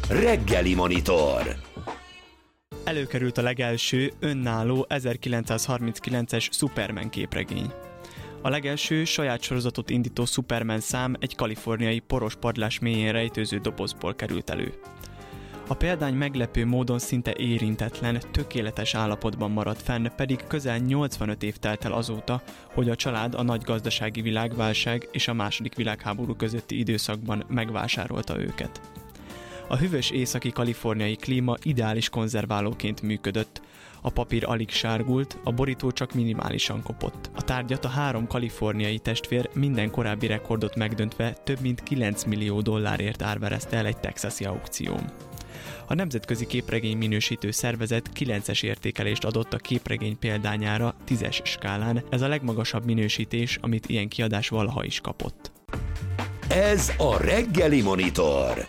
Reggeli Monitor. Előkerült a legelső önálló 1939-es Superman képregény. A legelső saját sorozatot indító Superman szám egy kaliforniai poros padlás mélyén rejtőző dobozból került elő. A példány meglepő módon szinte érintetlen, tökéletes állapotban maradt fenn, pedig közel 85 év telt el azóta, hogy a család a nagy gazdasági világválság és a II. Világháború közötti időszakban megvásárolta őket. A hűvös északi kaliforniai klíma ideális konzerválóként működött, a papír alig sárgult, a borító csak minimálisan kopott. A tárgyat a 3 kaliforniai testvér minden korábbi rekordot megdöntve több mint $9 millió árverezte el egy texasi aukción. A Nemzetközi Képregény Minősítő Szervezet 9-es értékelést adott a képregény példányára 10-es skálán, ez a legmagasabb minősítés, amit ilyen kiadás valaha is kapott. Ez a Reggeli Monitor.